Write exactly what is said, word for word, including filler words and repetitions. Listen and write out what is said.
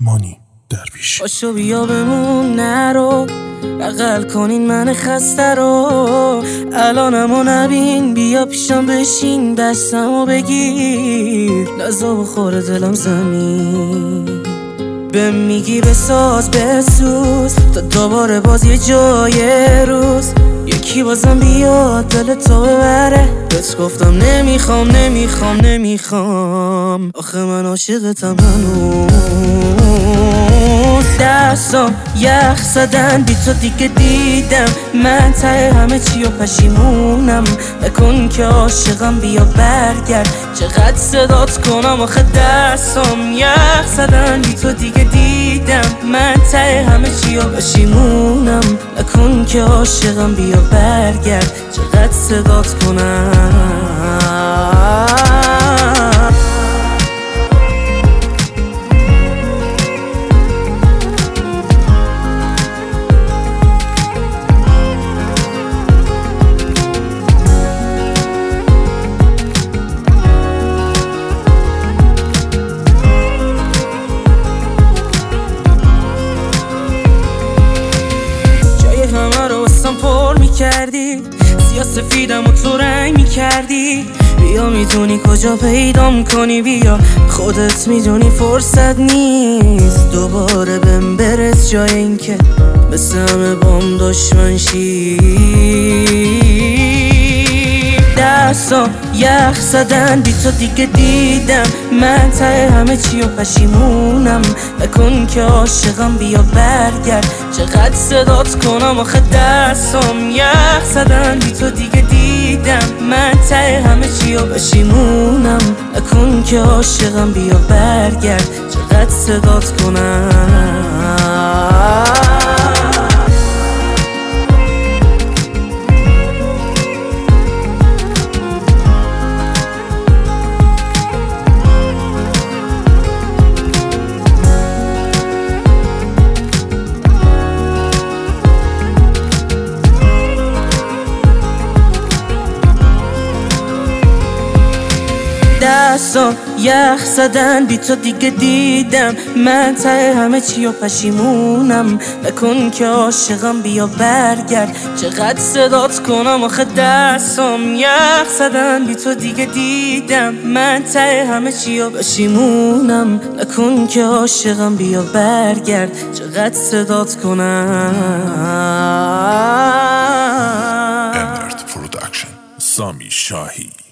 مانی درویش. باشو بیا بمون نرو، بغل کنین من خسته رو. الانمو نبین، بیا پیشم بشین، دستمو بگیر، لذا بخوره دلم زمین. به میگی بساز بسوز تا دوباره باز یه جای روز یکی بازم بیاد دل تو ببره. بهت گفتم نمیخوام نمیخوام نمیخوام، آخه من عاشقتم هنوز. دستام یخ زدن بی تو دیگه دیدم، من ته همه چی و پشیمونم. نکن که عاشقم بیا برگرد، چقدر صدات کنم آخه دستام یخ زدن بی تو دیگه دیدم، من ته همه چی و پشیمونم. نکن که عاشقم بیا برگرد، چقدر صدات کنم. همه رو واسم پر میکردی، سیاه سفیدم و تو رنگ میکردی. بیا میدونی کجا پیدام کنی، بیا خودت میدونی فرصت نیست دوباره بهم برس، جای این که مثل همه بام دشمن شی. دستام یخ زدن بی تو دیگه دیدم، من ته همه چی و پشیمونم. نکن که عاشقم بیا برگرد، چقدر صدات کنم آخه دستام یخ زدن بی تو دیگه دیدم، من ته همه چی و پشیمونم. نکن که عاشقم بیا برگرد، چقدر صدات کنم. دستام یخ زدن بی تو دیگه دیدم، من ته همه چی و پشیمونم. نکن که عاشقم بیا برگرد، چقدر صدات کنم آخه دستام یخ زدن بی تو دیگه دیدم، من ته همه چی و پشیمونم. نکن که عاشقم بیا برگرد، چقدر صدات کنم. امبرت پروداکشن، سامی شاهی.